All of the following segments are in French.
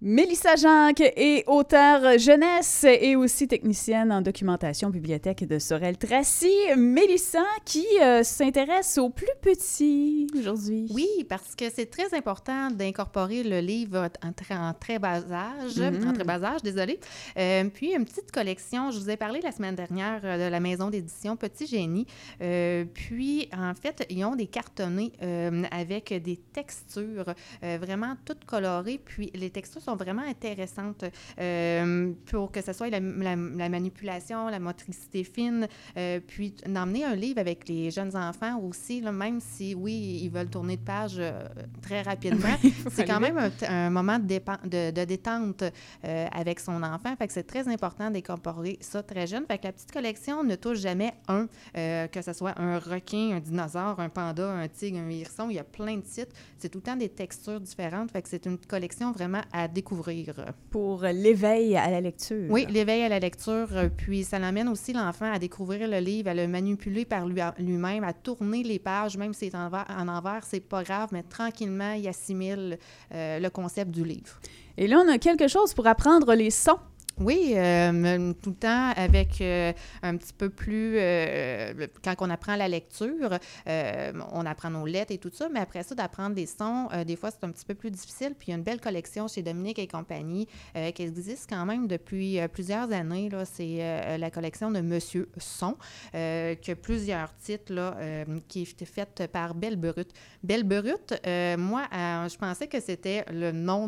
Mélissa Janck est auteure jeunesse et aussi technicienne en documentation bibliothèque de Sorel-Tracy. Mélissa qui s'intéresse aux plus petits aujourd'hui. Oui, parce que c'est très important d'incorporer le livre en très bas âge, désolée. Puis une petite collection, je vous ai parlé la semaine dernière de la maison d'édition Petit Génie. Puis en fait, ils ont des cartonnés avec des textures vraiment toutes colorées. Puis les textures sont vraiment intéressantes pour que ce soit la manipulation, la motricité fine, puis d'emmener un livre avec les jeunes enfants aussi, là, même si, oui, ils veulent tourner de page très rapidement, c'est quand même un moment de détente avec son enfant. Fait que c'est très important d'incorporer ça très jeune. Fait que la petite collection ne touche jamais que ce soit un requin, un dinosaure, un panda, un tigre, un hérisson. Il y a plein de titres. C'est tout le temps des textures différentes. Fait que c'est une collection vraiment à découvrir. Pour l'éveil à la lecture. Oui, l'éveil à la lecture. Puis ça l'amène aussi l'enfant à découvrir le livre, à le manipuler par lui-même, à tourner les pages, même si c'est en envers, c'est pas grave, mais tranquillement, il assimile le concept du livre. Et là, on a quelque chose pour apprendre les sons. Oui, tout le temps avec un petit peu plus... quand on apprend la lecture, on apprend nos lettres et tout ça, mais après ça, d'apprendre des sons, des fois, c'est un petit peu plus difficile. Puis il y a une belle collection chez Dominique et compagnie qui existe quand même depuis plusieurs années. Là, c'est la collection de Monsieur Son, qui a plusieurs titres, là, qui est faite par Belle Brute. Belle Brute, moi, je pensais que c'était le nom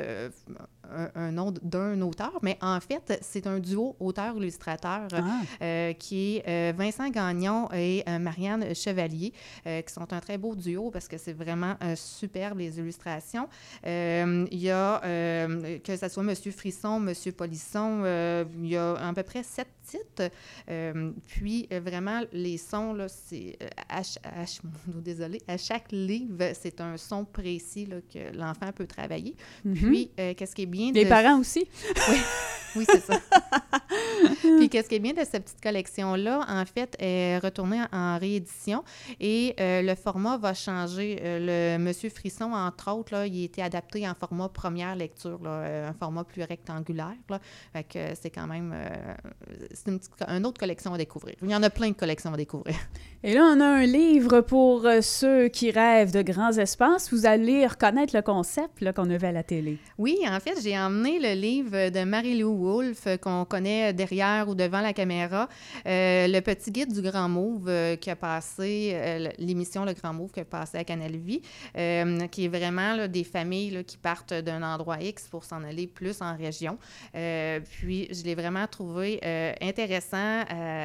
un nom d'un auteur, mais en fait, c'est un duo auteur-illustrateur qui est Vincent Gagnon et Marianne Chevalier, qui sont un très beau duo parce que c'est vraiment superbe, les illustrations. Il y a, que ce soit Monsieur Frisson, Monsieur Polisson, il y a à peu près 7 titres. Puis, vraiment, les sons, là, c'est... désolée, à chaque livre, c'est un son précis là, que l'enfant peut travailler. Puis, qu'est-ce qui est bien... Les parents aussi? Oui, c'est ça. Puis, qu'est-ce qui est bien de cette petite collection-là, en fait, est retournée en réédition et le format va changer. Le Monsieur Frisson, entre autres, là, il a été adapté en format première lecture, là, un format plus rectangulaire. Là. Fait que c'est quand même... c'est une autre collection à découvrir. Il y en a plein de collections à découvrir. Et là, on a un livre pour ceux qui rêvent de grands espaces. Vous allez reconnaître le concept là, qu'on a vu à la télé. Oui, en fait, j'ai emmené le livre de Marie-Lou Wolfe qu'on connaît derrière ou devant la caméra, le petit guide du Grand Mauve qui a passé, l'émission Le Grand Mauve qui a passé à Canal Vie, qui est vraiment là, des familles là, qui partent d'un endroit X pour s'en aller plus en région. Puis, je l'ai vraiment trouvé intéressant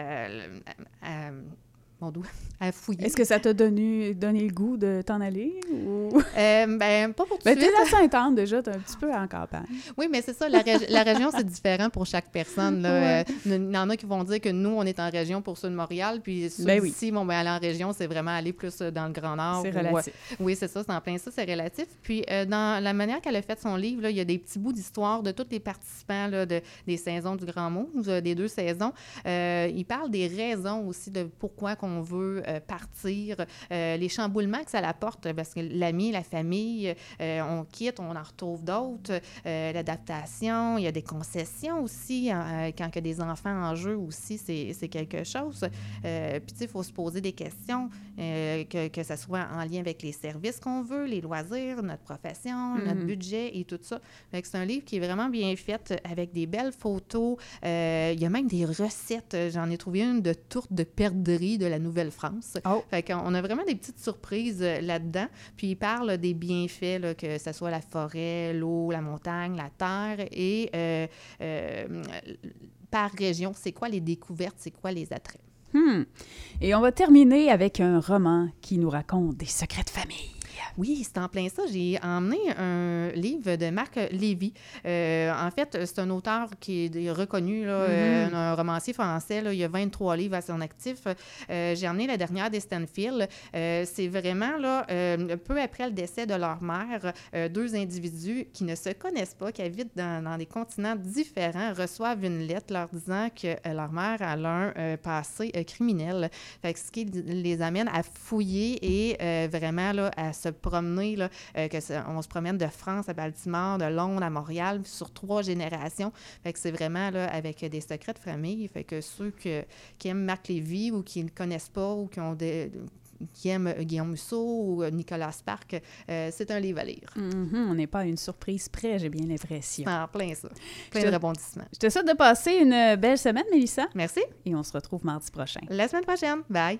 à fouiller. Est-ce que ça t'a donné le goût de t'en aller? Ou... pas pour tout de suite. T'es à Sainte-Anne, déjà, t'es un petit peu en campagne. Oui, mais c'est ça, la région, c'est différent pour chaque personne. Là. Il y en a qui vont dire que nous, on est en région pour ceux de Montréal, puis ceux d'ici, aller en région, c'est vraiment aller plus dans le Grand Nord. C'est relatif. Oui, c'est ça, c'est en plein ça, c'est relatif. Puis, dans la manière qu'elle a fait son livre, là, il y a des petits bouts d'histoire de tous les participants là, des saisons du Grand Mauve, des 2 saisons. Il parle des raisons aussi de pourquoi on veut partir, les chamboulements que ça apporte, parce que l'ami, la famille, on quitte, on en retrouve d'autres, l'adaptation, il y a des concessions aussi, quand il y a des enfants en jeu aussi, c'est quelque chose. Puis, tu sais, il faut se poser des questions, que ça soit en lien avec les services qu'on veut, les loisirs, notre profession, notre budget et tout ça. Fait que c'est un livre qui est vraiment bien fait, avec des belles photos. Il y a même des recettes. J'en ai trouvé une de tourte de perdrix de la Nouvelle-France. Oh. Fait qu'on a vraiment des petites surprises là-dedans. Puis il parle des bienfaits, là, que ce soit la forêt, l'eau, la montagne, la terre et par région, c'est quoi les découvertes, c'est quoi les attraits. Et on va terminer avec un roman qui nous raconte des secrets de famille. Oui, c'est en plein ça. J'ai emmené un livre de Marc Lévy. En fait, c'est un auteur qui est reconnu, là, un romancier français. Là, il y a 23 livres à son actif. J'ai emmené La dernière des Stanfield. C'est vraiment, là, peu après le décès de leur mère, 2 individus qui ne se connaissent pas, qui habitent dans des continents différents, reçoivent une lettre leur disant que leur mère a un passé criminel. Fait que ce qui les amène à fouiller et vraiment là, à se promener, là, on se promène de France à Baltimore, de Londres à Montréal, sur 3 générations. Fait que c'est vraiment là, avec des secrets de famille. Fait que ceux qui aiment Marc Lévy ou qui ne le connaissent pas ou qui aiment Guillaume Musso ou Nicolas Spark, c'est un livre à lire. On n'est pas à une surprise près, j'ai bien l'impression. En plein ça. Plein de rebondissements. Je te souhaite de passer une belle semaine, Mélissa. Merci. Et on se retrouve mardi prochain. La semaine prochaine. Bye.